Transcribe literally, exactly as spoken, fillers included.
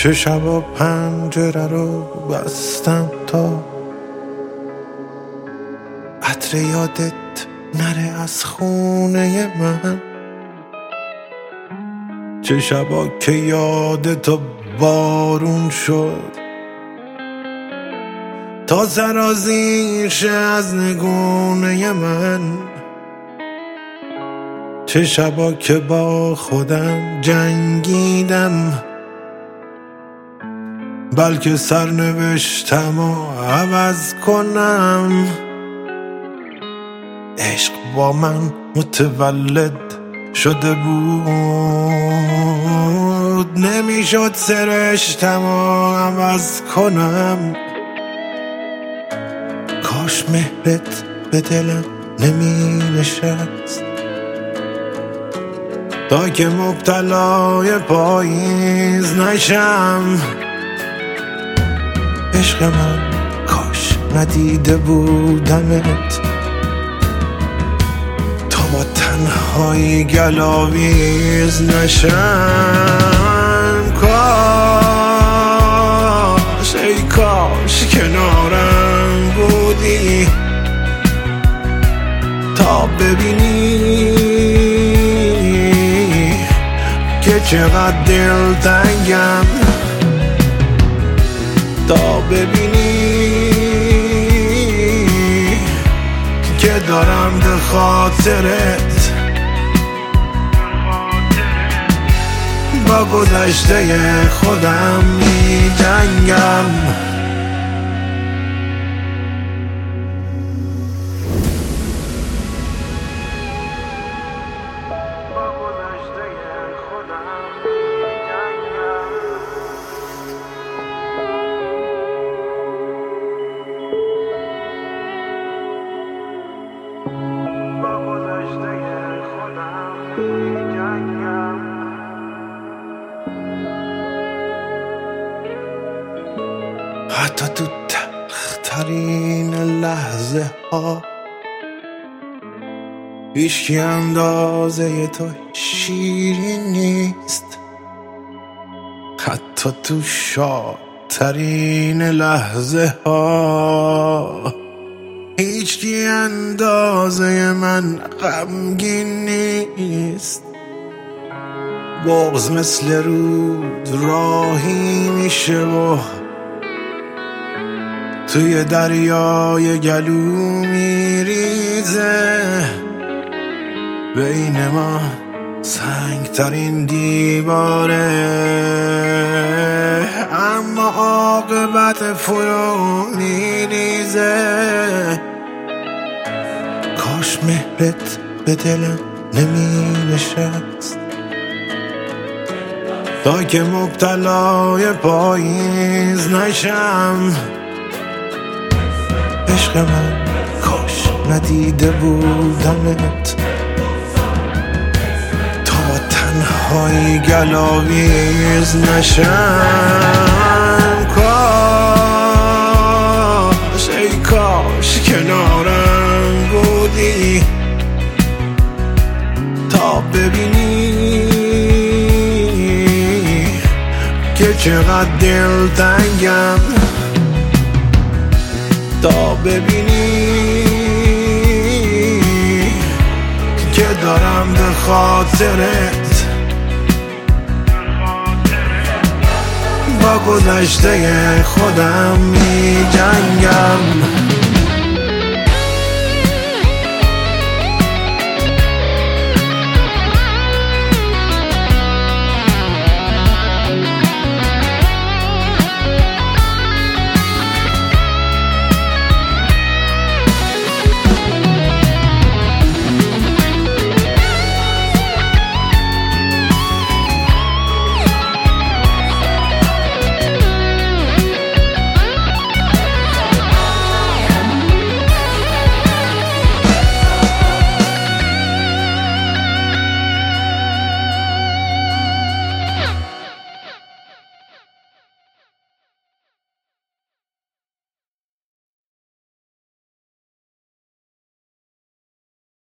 چه شبا پنجره رو بستم تا عطر یادت نره از خونه من، چه شبا که یادتو بارون شد تا سرازیر شه از نگونه من، چه شبا که با خودم جنگیدم بلکه سرنوشتم و عوض کنم. عشق با من متولد شده بود، نمیشد سرشتم و عوض کنم. کاش مهرت به دلم نمی نشست تا که مبتلای پاییز نشم. عشق من کاش ندیده بودمت تا با تنهایی گلاویز نشم. کاش ای کاش کنارم بودی تا ببینی که چقدر دلتنگم، تا ببینی که دارم به خاطرت با گذشته خودم می جنگم. حتی تو تلخترین لحظه ها هیچکی اندازه تو شیرین نیست، حتی تو شادترین لحظه ها هیچکی اندازه من غمگین نیست. بغض مثل رود راهی میشه و توی دریای گلو میریزه، بین ما سنگترین دیواره اما عاقبت فرو میریزه. کاش مهرت به دلم نمی نشست تا که مبتلای پاییز نشم. عشق من کاش ندیده بودمت تا با تنهایی گلاویز نشم. کاش ای کاش کنارم بودی تا ببینی که چقدر دلتنگم، تا ببینی که دارم به خاطرت با گذشته خودم می جنگم.